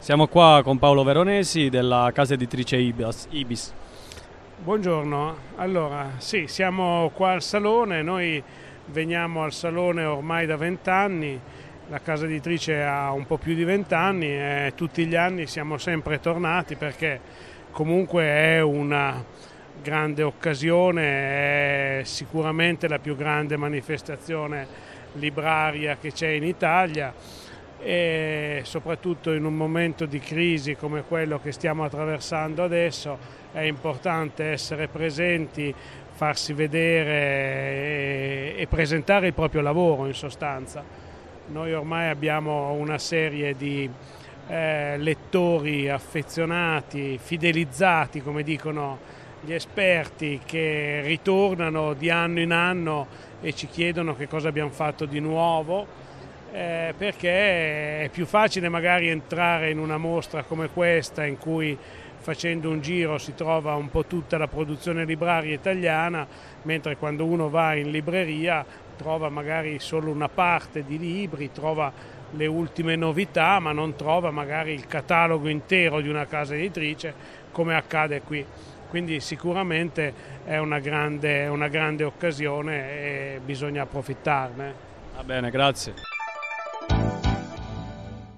Siamo qua con Paolo Veronesi della casa editrice Ibis. Buongiorno, allora sì, siamo qua al Salone, noi veniamo al Salone ormai da 20 anni, la casa editrice ha un po' più di 20 anni e tutti gli anni siamo sempre tornati perché comunque è una grande occasione, è sicuramente la più grande manifestazione libraria che c'è in Italia e soprattutto in un momento di crisi come quello che stiamo attraversando adesso è importante essere presenti, farsi vedere e presentare il proprio lavoro in sostanza. Noi ormai abbiamo una serie di lettori affezionati, fidelizzati, come dicono gli esperti, che ritornano di anno in anno e ci chiedono che cosa abbiamo fatto di nuovo. Perché è più facile magari entrare in una mostra come questa in cui facendo un giro si trova un po' tutta la produzione libraria italiana, mentre quando uno va in libreria trova magari solo una parte di libri, trova le ultime novità, ma non trova magari il catalogo intero di una casa editrice come accade qui. Quindi sicuramente è una grande occasione e bisogna approfittarne. Va bene, grazie.